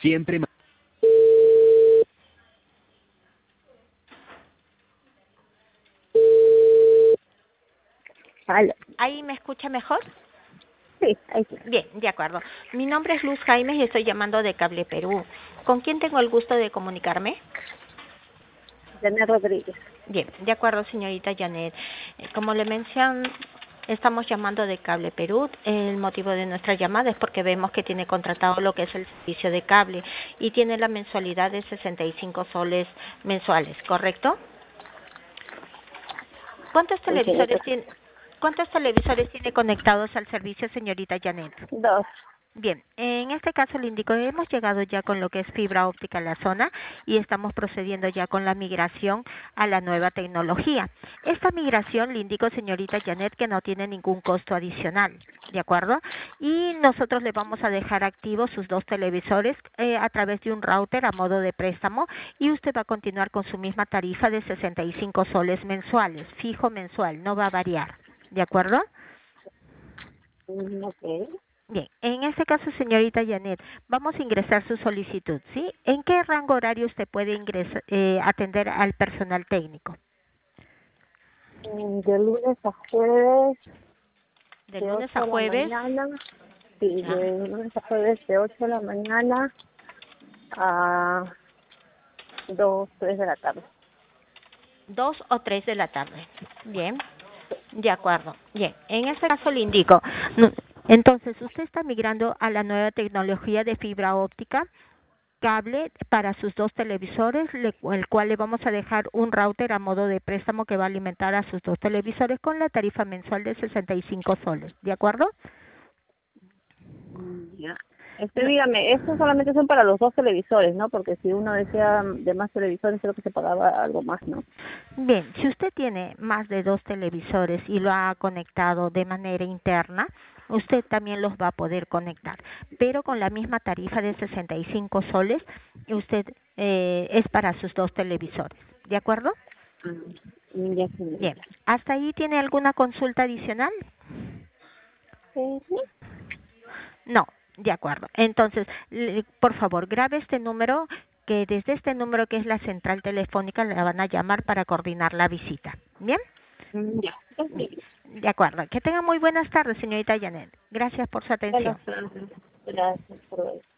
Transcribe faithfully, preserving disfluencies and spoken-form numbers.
Siempre ma- Aló. ¿Ahí me escucha mejor? Sí, ahí sí. Bien, de acuerdo. Mi nombre es Luz Jaime y estoy llamando de Cable Perú. ¿Con quién tengo el gusto de comunicarme? Janet Rodríguez. Bien, de acuerdo, señorita Janet. Eh, Como le mencioné, estamos llamando de Cable Perú. El motivo de nuestra llamada es porque vemos que tiene contratado lo que es el servicio de cable y tiene la mensualidad de sesenta y cinco soles mensuales, ¿correcto? ¿Cuántos Uy, televisores señorita. tiene, cuántos televisores tiene conectados al servicio, señorita Janet? Dos. Bien, en este caso le indico, hemos llegado ya con lo que es fibra óptica a la zona y estamos procediendo ya con la migración a la nueva tecnología. Esta migración, le indico, señorita Janet, que no tiene ningún costo adicional, ¿de acuerdo? Y nosotros le vamos a dejar activos sus dos televisores eh, a través de un router a modo de préstamo y usted va a continuar con su misma tarifa de sesenta y cinco soles mensuales, fijo mensual, no va a variar, ¿de acuerdo? Mm, ok. Bien, en este caso, señorita Janet, vamos a ingresar su solicitud, ¿sí? ¿En qué rango horario usted puede ingresar, eh, atender al personal técnico? Mm, De lunes a jueves, De de lunes ocho a de la jueves, mañana. Sí, ah, de lunes a jueves, de ocho de la mañana a dos tres de la tarde. dos o tres de la tarde. Bien, de acuerdo. Bien, en este caso le indico, no- entonces usted está migrando a la nueva tecnología de fibra óptica, cable para sus dos televisores, le- el cual le vamos a dejar un router a modo de préstamo que va a alimentar a sus dos televisores con la tarifa mensual de sesenta y cinco soles, ¿de acuerdo? Mm, Ya. Este, No- dígame, estos solamente son para los dos televisores, ¿no? Porque si uno decía de más televisores, creo que se pagaba algo más, ¿no? Bien, si usted tiene más de dos televisores y lo ha conectado de manera interna, usted también los va a poder conectar, pero con la misma tarifa de sesenta y cinco soles, usted eh, es para sus dos televisores, ¿de acuerdo? Mm, Ya, Bien, señorita. ¿hasta ahí tiene alguna consulta adicional? Eh, sí. No, de acuerdo. Entonces, le- por favor, grabe este número, que desde este número que es la central telefónica le van a llamar para coordinar la visita. ¿Bien? Mm, Ya. Bien, Ok. de acuerdo. Que tenga muy buenas tardes, señorita Janet. Gracias por su Buenas atención. tardes. Gracias por